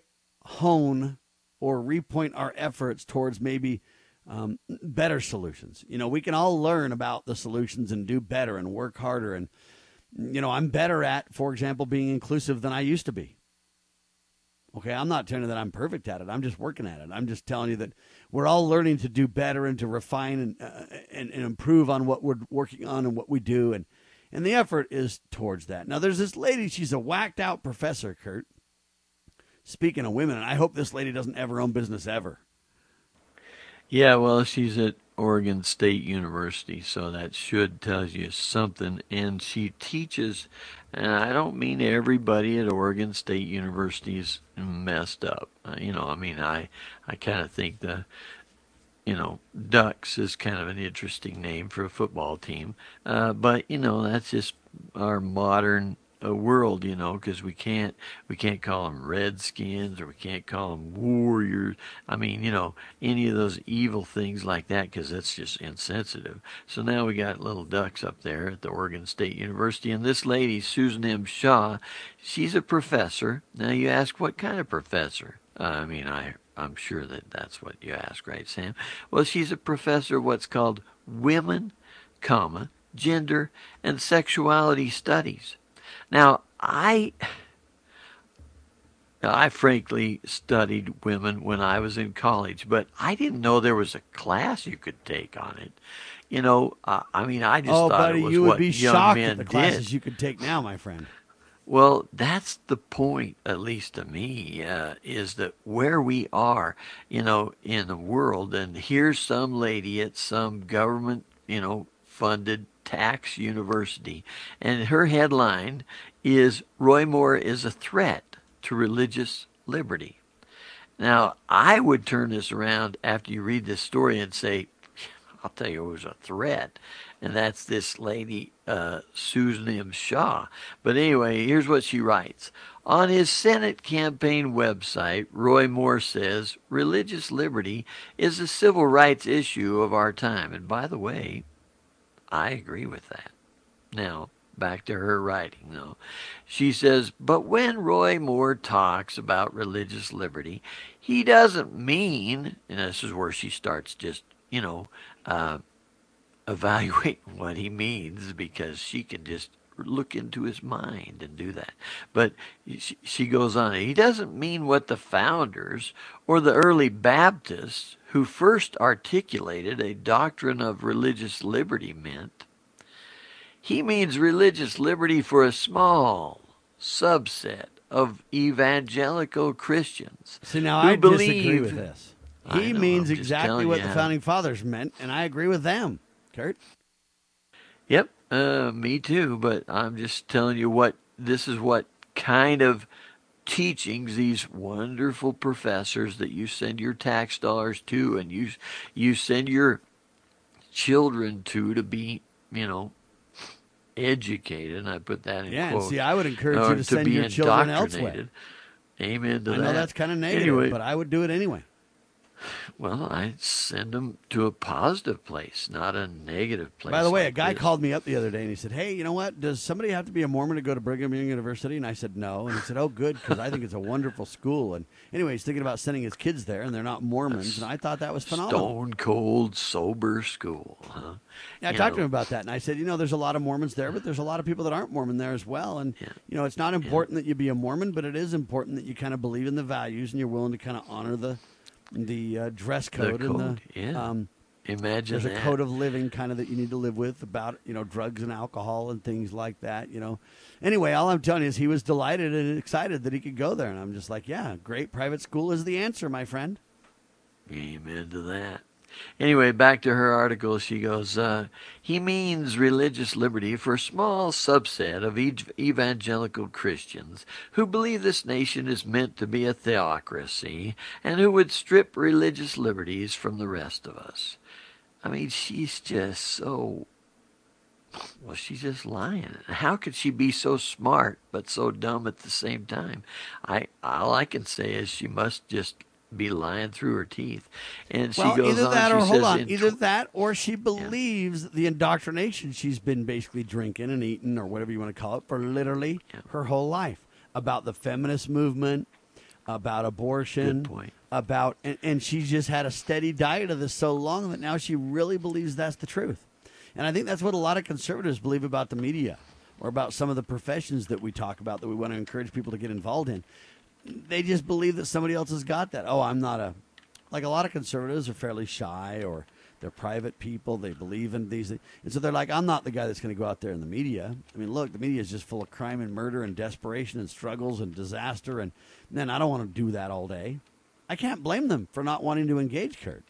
re-hone or repoint our efforts towards maybe Um, better solutions. You know, we can all learn about the solutions and do better and work harder. And, you know, I'm better at, for example, being inclusive than I used to be. Okay, I'm not telling you that I'm perfect at it. I'm just working at it. I'm just telling you that we're all learning to do better and to refine and, uh, and, and improve on what we're working on and what we do. And, and the effort is towards that. Now, there's this lady. She's a whacked out professor, Kurt. Speaking of women, and I hope this lady doesn't ever own business ever. Yeah, well, she's at Oregon State University, so that should tell you something. And she teaches, and I don't mean everybody at Oregon State University is messed up. Uh, you know, I mean, I, I kind of think the, you know, Ducks is kind of an interesting name for a football team. Uh, but, you know, that's just our modern uh, world, you know, because we can't, we can't call them Redskins or we can't call them Warriors. I mean, you know, any of those evil things like that, because that's just insensitive. So now we got little Ducks up there at the Oregon State University. And this lady, Susan M. Shaw, she's a professor. Now you ask, what kind of professor? Uh, I mean, I... I'm sure that that's what you ask, right, Sam? Well, she's a professor of what's called women, comma, gender, and sexuality studies. Now, I, I frankly studied women when I was in college, but I didn't know there was a class you could take on it. You know, uh, I mean, I just oh, thought buddy, it was you would what be young shocked men at the did. classes you could take now, my friend. Well, that's the point, at least to me, uh, is that where we are, you know, in the world, and here's some lady at some government, you know, funded tax university, and her headline is, Roy Moore is a threat to religious liberty. Now, I would turn this around after you read this story and say, I'll tell you, it was a threat. And that's this lady, uh, Susan M. Shaw. But anyway, here's what she writes. On his Senate campaign website, Roy Moore says, religious liberty is a civil rights issue of our time. And by the way, I agree with that. Now, back to her writing, though. She says, but when Roy Moore talks about religious liberty, he doesn't mean, and this is where she starts just, you know, uh, evaluate what he means, because she can just look into his mind and do that. But she, she goes on, he doesn't mean what the founders or the early Baptists who first articulated a doctrine of religious liberty meant. He means religious liberty for a small subset of evangelical Christians. See, now who I believe, disagree with this. He know, means I'm just exactly what the how. founding fathers meant, and I agree with them. Kurt? Yep, uh, me too, but I'm just telling you what, this is what kind of teachings these wonderful professors that you send your tax dollars to and you you send your children to to be, you know, educated, and I put that in Yeah, quotes. and see, I would encourage or you to send be your children indoctrinated. elsewhere. Amen to I that. know that's kind of negative, Anyway, but I would do it anyway. well, I send them to a positive place, not a negative place. By the way, like a guy this. called me up the other day and he said, hey, you know what? Does somebody have to be a Mormon to go to Brigham Young University? And I said, no. And he said, oh, good, because I think it's a wonderful school. And anyway, he's thinking about sending his kids there, and they're not Mormons. And I thought that was phenomenal. Stone cold, sober school, huh? Yeah, I You talked to know, him about that, and I said, you know, there's a lot of Mormons there, but there's a lot of people that aren't Mormon there as well. And, you know, it's not important that you be a Mormon, but it is important that you kind of believe in the values and you're willing to kind of honor the the uh, dress code. The and code, the, yeah. um, Imagine There's that. a code of living kind of that you need to live with about, you know, drugs and alcohol and things like that, you know. Anyway, all I'm telling you is he was delighted and excited that he could go there. And I'm just like, yeah, great private school is the answer, my friend. Amen to that. Anyway, back to her article, she goes, uh, he means religious liberty for a small subset of ev- evangelical Christians who believe this nation is meant to be a theocracy and who would strip religious liberties from the rest of us. I mean, she's just so, well, she's just lying. How could she be so smart but so dumb at the same time? I all I can say is she must just be lying through her teeth. And she well, goes either on, that she or, hold says on, in either tw- that or she believes yeah. the indoctrination she's been basically drinking and eating or whatever you want to call it for literally yeah. her whole life about the feminist movement, about abortion, Good point. about, and, and she's just had a steady diet of this so long that now she really believes that's the truth. And I think that's what a lot of conservatives believe about the media or about some of the professions that we talk about that we want to encourage people to get involved in. They just believe that somebody else has got that. Oh, I'm not a, like a lot of conservatives are fairly shy or they're private people. They believe in these things. And so they're like, I'm not the guy that's going to go out there in the media. I mean, look, the media is just full of crime and murder and desperation and struggles and disaster. And then I don't want to do that all day. I can't blame them for not wanting to engage, Kurt.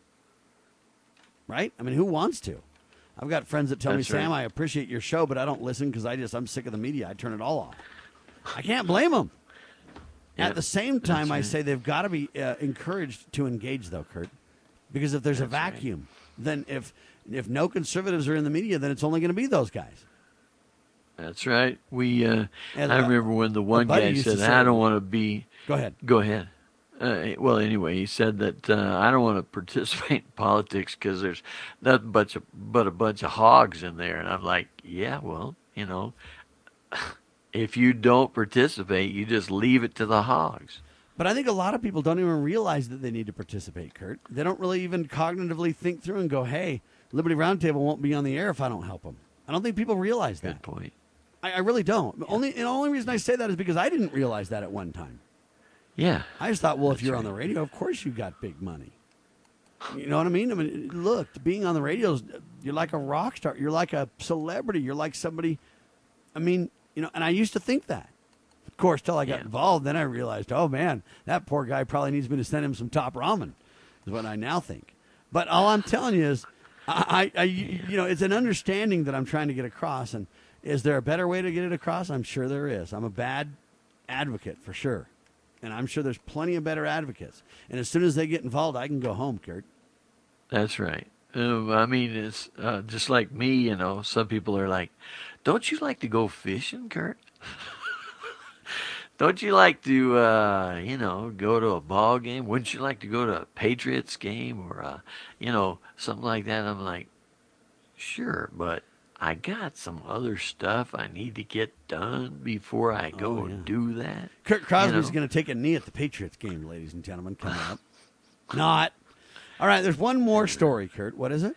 Right? I mean, who wants to? I've got friends that tell That's me, Sam, right. I appreciate your show, but I don't listen because I just, I'm sick of the media. I turn it all off. I can't blame them. Yeah, At the same time, that's I right. say they've got to be uh, encouraged to engage, though, Kurt. Because if there's That's a vacuum, right. then if if no conservatives are in the media, then it's only going to be those guys. That's right. We. Uh, As I a- remember when the a one buddy guy used to said, say- "I don't want to be." Go ahead. Go ahead. Uh, well, anyway, he said that uh, I don't want to participate in politics because there's nothing but a, but a bunch of hogs in there. And I'm like, yeah, well, you know, if you don't participate, you just leave it to the hogs. But I think a lot of people don't even realize that they need to participate, Kurt. They don't really even cognitively think through and go, hey, Liberty Roundtable won't be on the air if I don't help them. I don't think people realize that. Good point. I, I really don't. Only, and the only reason I say that is because I didn't realize that at one time. Yeah. I just thought, well, if That's you're right. on the radio, of course you got big money. You know what I mean? I mean, look, being on the radio, is- you're like a rock star. You're like a celebrity. You're like somebody. I mean, you know, and I used to think that. Of course, till I got Yeah. involved, then I realized, oh man, that poor guy probably needs me to send him some top ramen. Is what I now think. But all I'm telling you is, I, I, I you know, it's an understanding that I'm trying to get across. And is there a better way to get it across? I'm sure there is. I'm a bad advocate for sure. And I'm sure there's plenty of better advocates. And as soon as they get involved, I can go home, Kurt. That's right. Um, I mean, it's uh, just like me, you know. Some people are like, don't you like to go fishing, Kurt? Don't you like to, uh, you know, go to a ball game? Wouldn't you like to go to a Patriots game or, uh, you know, something like that? I'm like, sure, but I got some other stuff I need to get done before I go Oh, yeah. and do that. Kurt Crosby's know. going to take a knee at the Patriots game, ladies and gentlemen, coming up. Not. All right, there's one more story, Kurt. What is it?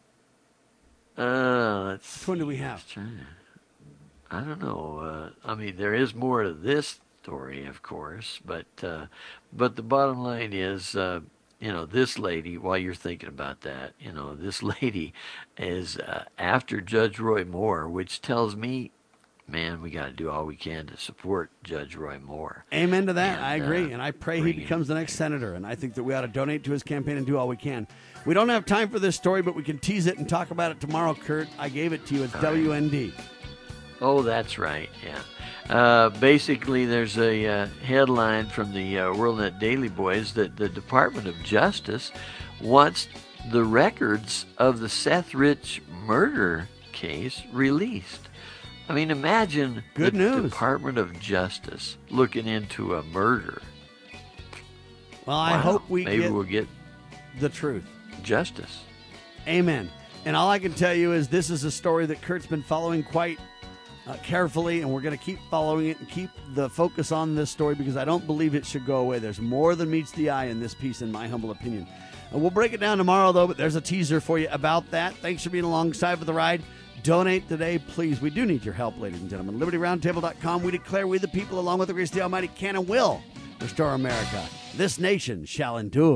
Uh, let's Which one do we see. I have? was trying to- I don't know. Uh, I mean, there is more to this story, of course, but uh, but the bottom line is, uh, you know, this lady. While you're thinking about that, you know, this lady is uh, after Judge Roy Moore, which tells me, man, we got to do all we can to support Judge Roy Moore. Amen to that. And, I agree. uh, and I pray he bring him becomes the next senator. And I think that we ought to donate to his campaign and do all we can. We don't have time for this story, but we can tease it and talk about it tomorrow, Kurt. I gave it to you. It's All W N D. Oh, that's right. Yeah. Uh, basically, there's a uh, headline from the uh, WorldNet Daily Boys that the Department of Justice wants the records of the Seth Rich murder case released. I mean, imagine Good the news. Department of Justice looking into a murder. Well, I Wow. hope we Maybe get we'll get the truth. justice. Amen. And all I can tell you is this is a story that Kurt's been following quite uh, carefully, and we're going to keep following it and keep the focus on this story because I don't believe it should go away. There's more than meets the eye in this piece, in my humble opinion. And we'll break it down tomorrow, though, but there's a teaser for you about that. Thanks for being alongside for the ride. Donate today, please. We do need your help, ladies and gentlemen. Liberty Roundtable dot com. We declare we the people, along with the grace of the Almighty, can and will restore America. This nation shall endure.